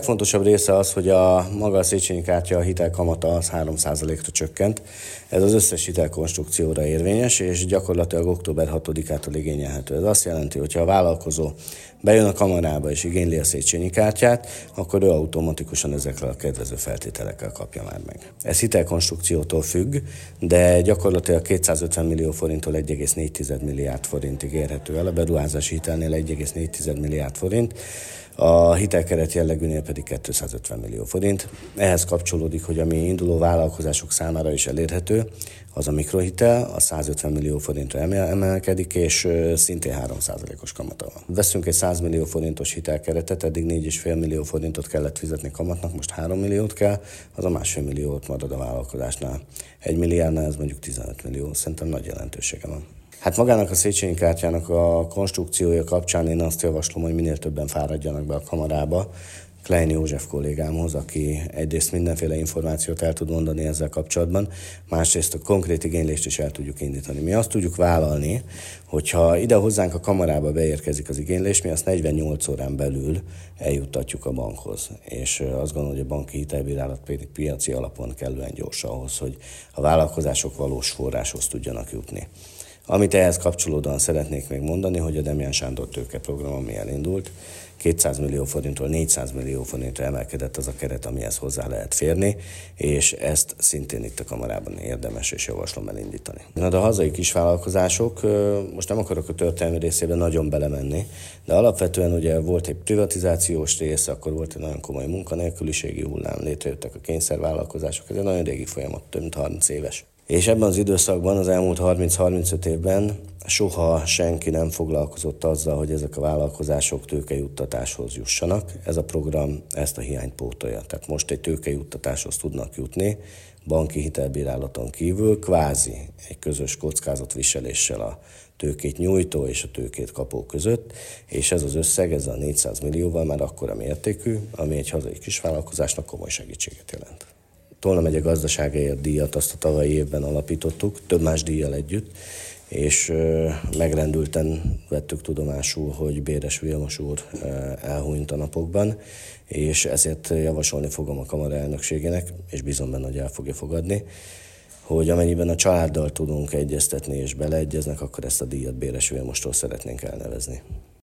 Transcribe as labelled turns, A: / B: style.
A: legfontosabb része az, hogy maga a Széchenyi kártya hitelkamata az 3%-ra csökkent. Ez az összes hitelkonstrukcióra érvényes, és gyakorlatilag október 6-ától igényelhető. Ez azt jelenti, hogy ha a vállalkozó bejön a kamarába és igényli a Széchenyi kártyát, akkor ő automatikusan ezekkel a kedvező feltételekkel kapja már meg. Ez hitelkonstrukciótól függ, de gyakorlatilag 250 millió forinttól 1,4 milliárd forintig érhető el, a beruházási hitelnél 1,4 milliárd forint, a hitelkeret jellegűnél pedig 250 millió forint. Ehhez kapcsolódik, hogy ami induló vállalkozások számára is elérhető, az a mikrohitel, a 150 millió forintra emelkedik, és szintén 3%-os kamata van. Veszünk egy 100 millió forintos hitelkeretet, eddig 4,5 millió forintot kellett fizetni kamatnak, most 3 milliót kell, az a 1,5 milliót marad a vállalkozásnál. 1 milliárdnál ez mondjuk 15 millió, szerintem nagy jelentősége van. Hát magának a Széchenyi kártyának a konstrukciója kapcsán én azt javaslom, hogy minél többen fáradjanak be a kamarába, Klein József kollégámhoz, aki egyrészt mindenféle információt el tud mondani ezzel kapcsolatban, másrészt a konkrét igénylést is el tudjuk indítani. Mi azt tudjuk vállalni, hogyha ide hozzánk a kamarába beérkezik az igénylés, mi azt 48 órán belül eljuttatjuk a bankhoz. És azt gondolom, hogy a banki hitelbírálat pedig piaci alapon kellően gyors ahhoz, hogy a vállalkozások valós forráshoz tudjanak jutni. Amit ehhez kapcsolódóan szeretnék még mondani, hogy a Demján Sándor tőkeprogram, ami elindult, 200 millió forintról 400 millió forintra emelkedett az a keret, amihez hozzá lehet férni, és ezt szintén itt a kamarában érdemes és javaslom elindítani. De a hazai kisvállalkozások, most nem akarok a történelmi részében nagyon belemenni, de alapvetően ugye volt egy privatizációs rész, akkor volt egy nagyon komoly munkanélküliségi hullám, létrejöttek a kényszervállalkozások, ez egy nagyon régi folyamat, több mint 30 éves. És ebben az időszakban, az elmúlt 30-35 évben soha senki nem foglalkozott azzal, hogy ezek a vállalkozások tőkejuttatáshoz jussanak. Ez a program ezt a hiányt pótolja. Tehát most egy tőkejuttatáshoz tudnak jutni, banki hitelbírálaton kívül, kvázi egy közös kockázatviseléssel a tőkét nyújtó és a tőkét kapó között, és ez az összeg, ez a 400 millióval már akkora mértékű, ami egy hazai kisvállalkozásnak komoly segítséget jelent. Tolna megye gazdaságáért díjat azt a tavalyi évben alapítottuk, több más díjjal együtt, és megrendülten vettük tudomásul, hogy Béres Vilmos úr elhunyt a napokban, és ezért javasolni fogom a kamara elnökségének, és bízom benne, hogy el fogja fogadni, hogy amennyiben a családdal tudunk egyeztetni és beleegyeznek, akkor ezt a díjat Béres Vilmostól szeretnénk elnevezni.